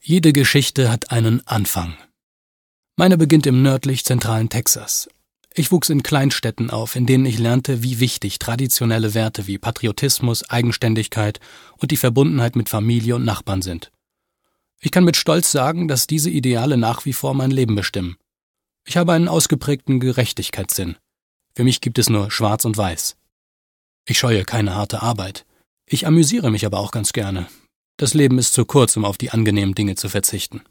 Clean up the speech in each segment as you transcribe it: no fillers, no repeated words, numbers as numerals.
Jede Geschichte hat einen Anfang. Meine beginnt im nördlich-zentralen Texas. Ich wuchs in Kleinstädten auf, in denen ich lernte, wie wichtig traditionelle Werte wie Patriotismus, Eigenständigkeit und die Verbundenheit mit Familie und Nachbarn sind. Ich kann mit Stolz sagen, dass diese Ideale nach wie vor mein Leben bestimmen. Ich habe einen ausgeprägten Gerechtigkeitssinn. Für mich gibt es nur Schwarz und Weiß. Ich scheue keine harte Arbeit. Ich amüsiere mich aber auch ganz gerne. Das Leben ist zu kurz, um auf die angenehmen Dinge zu verzichten.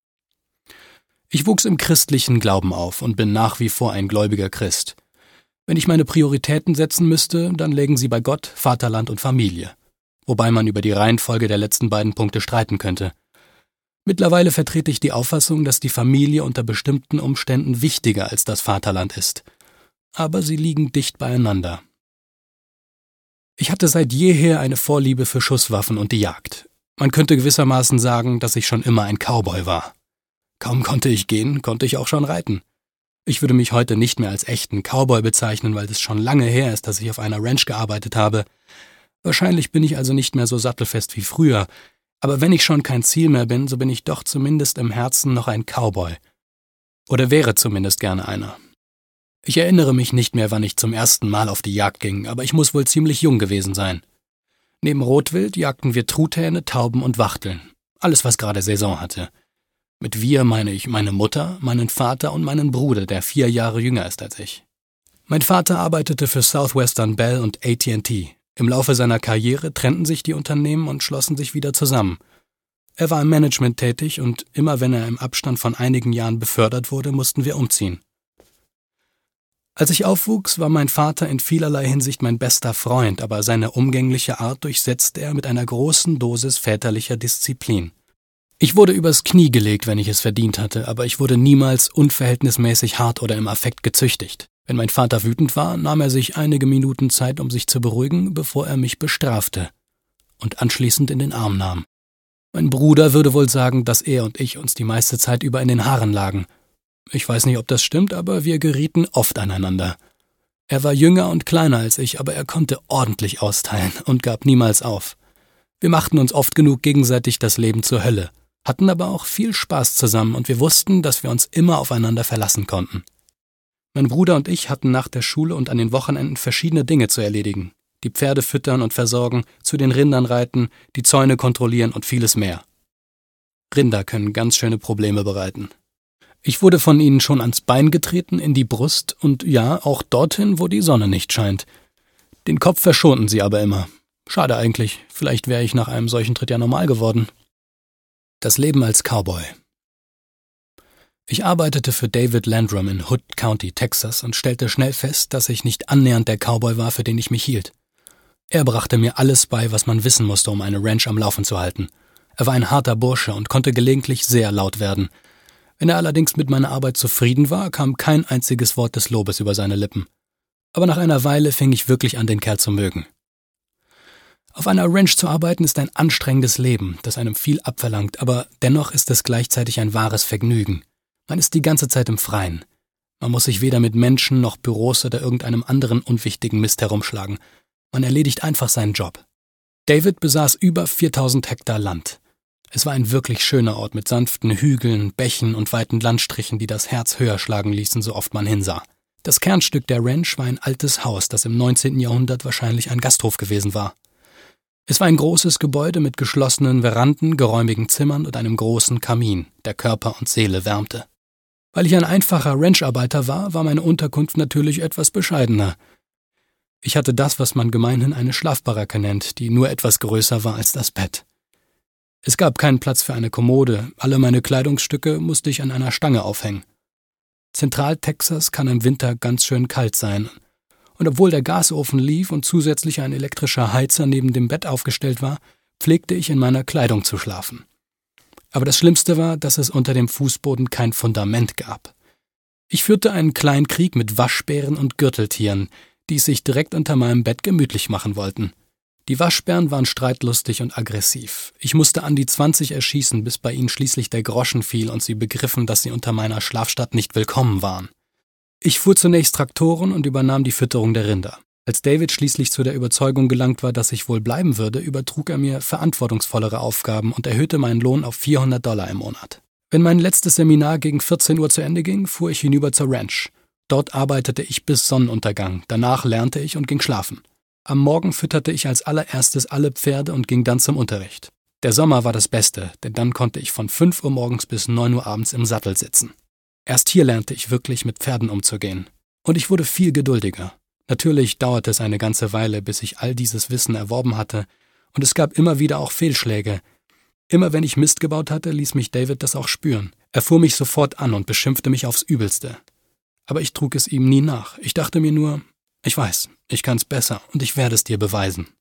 Ich wuchs im christlichen Glauben auf und bin nach wie vor ein gläubiger Christ. Wenn ich meine Prioritäten setzen müsste, dann lägen sie bei Gott, Vaterland und Familie. Wobei man über die Reihenfolge der letzten beiden Punkte streiten könnte. Mittlerweile vertrete ich die Auffassung, dass die Familie unter bestimmten Umständen wichtiger als das Vaterland ist. Aber sie liegen dicht beieinander. Ich hatte seit jeher eine Vorliebe für Schusswaffen und die Jagd. Man könnte gewissermaßen sagen, dass ich schon immer ein Cowboy war. Kaum konnte ich gehen, konnte ich auch schon reiten. Ich würde mich heute nicht mehr als echten Cowboy bezeichnen, weil es schon lange her ist, dass ich auf einer Ranch gearbeitet habe. Wahrscheinlich bin ich also nicht mehr so sattelfest wie früher, aber wenn ich schon kein Ziel mehr bin, so bin ich doch zumindest im Herzen noch ein Cowboy. Oder wäre zumindest gerne einer. Ich erinnere mich nicht mehr, wann ich zum ersten Mal auf die Jagd ging, aber ich muss wohl ziemlich jung gewesen sein. Neben Rotwild jagten wir Truthähne, Tauben und Wachteln. Alles, was gerade Saison hatte. Mit wir meine ich meine Mutter, meinen Vater und meinen Bruder, der 4 Jahre jünger ist als ich. Mein Vater arbeitete für Southwestern Bell und AT&T. Im Laufe seiner Karriere trennten sich die Unternehmen und schlossen sich wieder zusammen. Er war im Management tätig und immer wenn er im Abstand von einigen Jahren befördert wurde, mussten wir umziehen. Als ich aufwuchs, war mein Vater in vielerlei Hinsicht mein bester Freund, aber seine umgängliche Art durchsetzte er mit einer großen Dosis väterlicher Disziplin. Ich wurde übers Knie gelegt, wenn ich es verdient hatte, aber ich wurde niemals unverhältnismäßig hart oder im Affekt gezüchtigt. Wenn mein Vater wütend war, nahm er sich einige Minuten Zeit, um sich zu beruhigen, bevor er mich bestrafte und anschließend in den Arm nahm. Mein Bruder würde wohl sagen, dass er und ich uns die meiste Zeit über in den Haaren lagen. Ich weiß nicht, ob das stimmt, aber wir gerieten oft aneinander. Er war jünger und kleiner als ich, aber er konnte ordentlich austeilen und gab niemals auf. Wir machten uns oft genug gegenseitig das Leben zur Hölle, hatten aber auch viel Spaß zusammen und wir wussten, dass wir uns immer aufeinander verlassen konnten. Mein Bruder und ich hatten nach der Schule und an den Wochenenden verschiedene Dinge zu erledigen. Die Pferde füttern und versorgen, zu den Rindern reiten, die Zäune kontrollieren und vieles mehr. Rinder können ganz schöne Probleme bereiten. Ich wurde von ihnen schon ans Bein getreten, in die Brust und ja, auch dorthin, wo die Sonne nicht scheint. Den Kopf verschonten sie aber immer. Schade eigentlich, vielleicht wäre ich nach einem solchen Tritt ja normal geworden. Das Leben als Cowboy. Ich arbeitete für David Landrum in Hood County, Texas und stellte schnell fest, dass ich nicht annähernd der Cowboy war, für den ich mich hielt. Er brachte mir alles bei, was man wissen musste, um eine Ranch am Laufen zu halten. Er war ein harter Bursche und konnte gelegentlich sehr laut werden. Wenn er allerdings mit meiner Arbeit zufrieden war, kam kein einziges Wort des Lobes über seine Lippen. Aber nach einer Weile fing ich wirklich an, den Kerl zu mögen. Auf einer Ranch zu arbeiten ist ein anstrengendes Leben, das einem viel abverlangt, aber dennoch ist es gleichzeitig ein wahres Vergnügen. Man ist die ganze Zeit im Freien. Man muss sich weder mit Menschen noch Büros oder irgendeinem anderen unwichtigen Mist herumschlagen. Man erledigt einfach seinen Job. David besaß über 4000 Hektar Land. Es war ein wirklich schöner Ort mit sanften Hügeln, Bächen und weiten Landstrichen, die das Herz höher schlagen ließen, so oft man hinsah. Das Kernstück der Ranch war ein altes Haus, das im 19. Jahrhundert wahrscheinlich ein Gasthof gewesen war. Es war ein großes Gebäude mit geschlossenen Veranden, geräumigen Zimmern und einem großen Kamin, der Körper und Seele wärmte. Weil ich ein einfacher Rancharbeiter war, war meine Unterkunft natürlich etwas bescheidener. Ich hatte das, was man gemeinhin eine Schlafbaracke nennt, die nur etwas größer war als das Bett. Es gab keinen Platz für eine Kommode, alle meine Kleidungsstücke musste ich an einer Stange aufhängen. Zentral-Texas kann im Winter ganz schön kalt sein. Und obwohl der Gasofen lief und zusätzlich ein elektrischer Heizer neben dem Bett aufgestellt war, pflegte ich in meiner Kleidung zu schlafen. Aber das Schlimmste war, dass es unter dem Fußboden kein Fundament gab. Ich führte einen kleinen Krieg mit Waschbären und Gürteltieren, die es sich direkt unter meinem Bett gemütlich machen wollten. Die Waschbären waren streitlustig und aggressiv. Ich musste an die 20 erschießen, bis bei ihnen schließlich der Groschen fiel und sie begriffen, dass sie unter meiner Schlafstatt nicht willkommen waren. Ich fuhr zunächst Traktoren und übernahm die Fütterung der Rinder. Als David schließlich zu der Überzeugung gelangt war, dass ich wohl bleiben würde, übertrug er mir verantwortungsvollere Aufgaben und erhöhte meinen Lohn auf $400 im Monat. Wenn mein letztes Seminar gegen 14 Uhr zu Ende ging, fuhr ich hinüber zur Ranch. Dort arbeitete ich bis Sonnenuntergang, danach lernte ich und ging schlafen. Am Morgen fütterte ich als allererstes alle Pferde und ging dann zum Unterricht. Der Sommer war das Beste, denn dann konnte ich von 5 Uhr morgens bis 9 Uhr abends im Sattel sitzen. Erst hier lernte ich wirklich mit Pferden umzugehen. Und ich wurde viel geduldiger. Natürlich dauerte es eine ganze Weile, bis ich all dieses Wissen erworben hatte, und es gab immer wieder auch Fehlschläge. Immer wenn ich Mist gebaut hatte, ließ mich David das auch spüren. Er fuhr mich sofort an und beschimpfte mich aufs Übelste. Aber ich trug es ihm nie nach. Ich dachte mir nur, ich weiß, ich kann's besser und ich werde es dir beweisen.